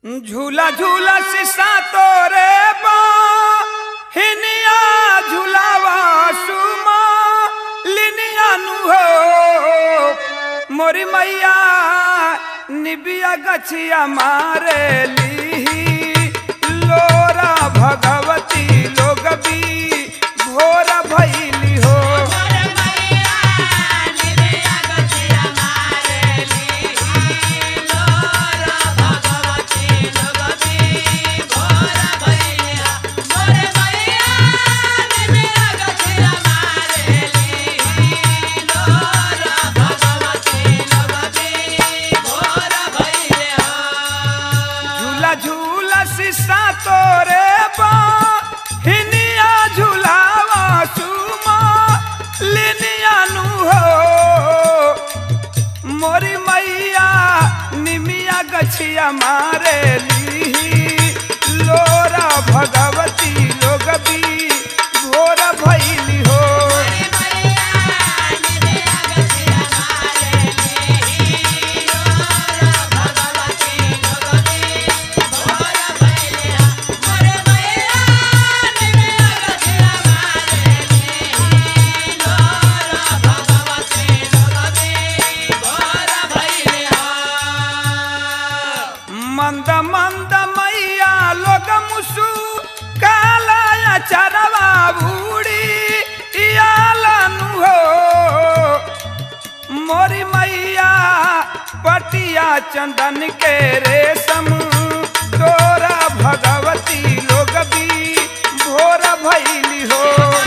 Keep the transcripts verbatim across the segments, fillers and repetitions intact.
झूला झूला सिसा तोरे बा हिनिया झूलावा सुमा लिनिया नु हो मोरी मैया निबिया गछिया मारे ली लोरा भगवती लोग भी भोर भैली हो झूला सिसा तोरे बा हिनिया झूलावा सुमा लिनिया नु हो मोरी मैया निमिया गछिया मारे ली लोरा भगवती लोग भी भोर भैली हो मंद मंद मैया लोग मुसु काला चरवा बूढ़ी इयालनु हो मोरी मैया पटिया चंदन के रेशम तोरा भगवती लोग भी भोर भैली हो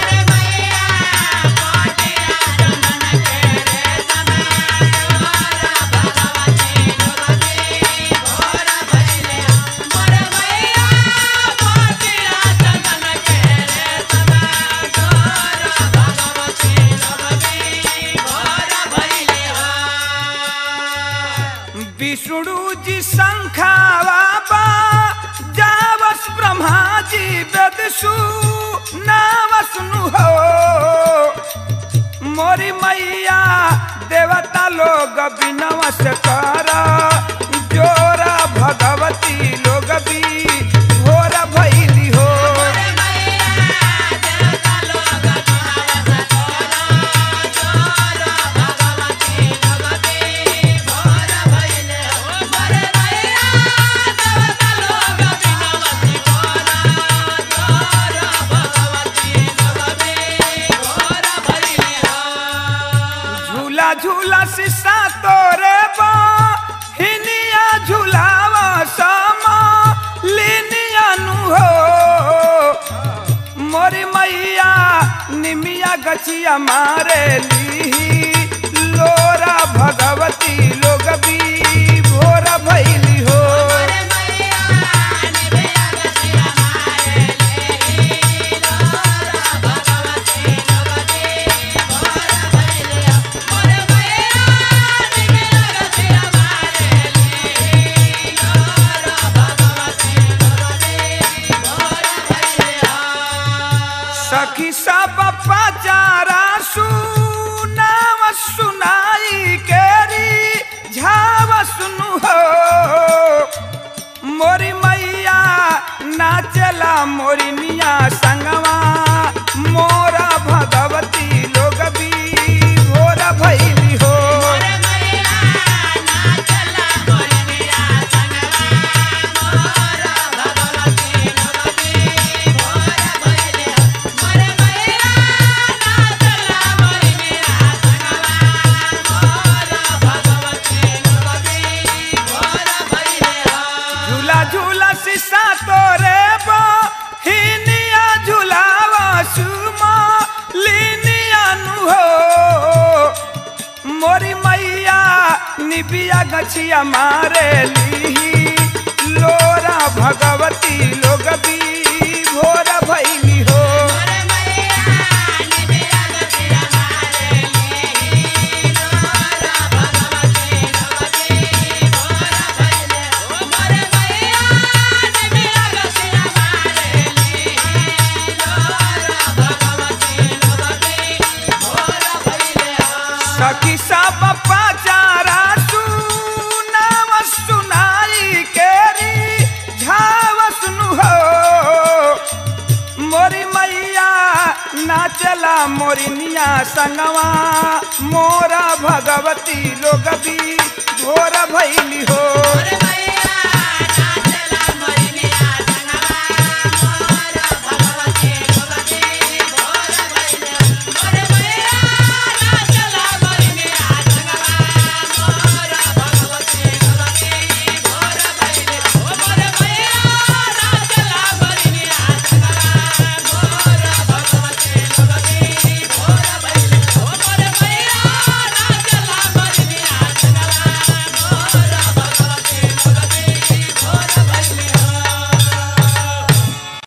विष्णु जी शंखावा बा जावस ब्रह्मा जी वेदसु नावसनु हो मोरी मैया देवता लोग बिनवस कर जोरा भगवती लोग भी भोर भैली हो झूला सिसा तोरे बा हिनिया झूलावा समा लिनिया नु हो मोरी मैया निमिया गछिया मारे ली लोरा भगवती लोग भी भोर भैली हो सखी सब पचारा सुनाव सुनाई केरी झाव सुनु हो मोरी मैया नाचला मोरी मिया संगवा मोरा भगवती लोग भी भोर भैली हो झूला सिसा तोरे बा हिनिया झूलावा सुमा लिनिया नु हो मोरी मैया निबिया गछिया मारे ली लोरा भगवती लोग भी भोर भैली हो सखी सब पचारा सुनाव सुनाई मोरिनिया संगवा मोरा भगवती लोग भी घोर भैली हो।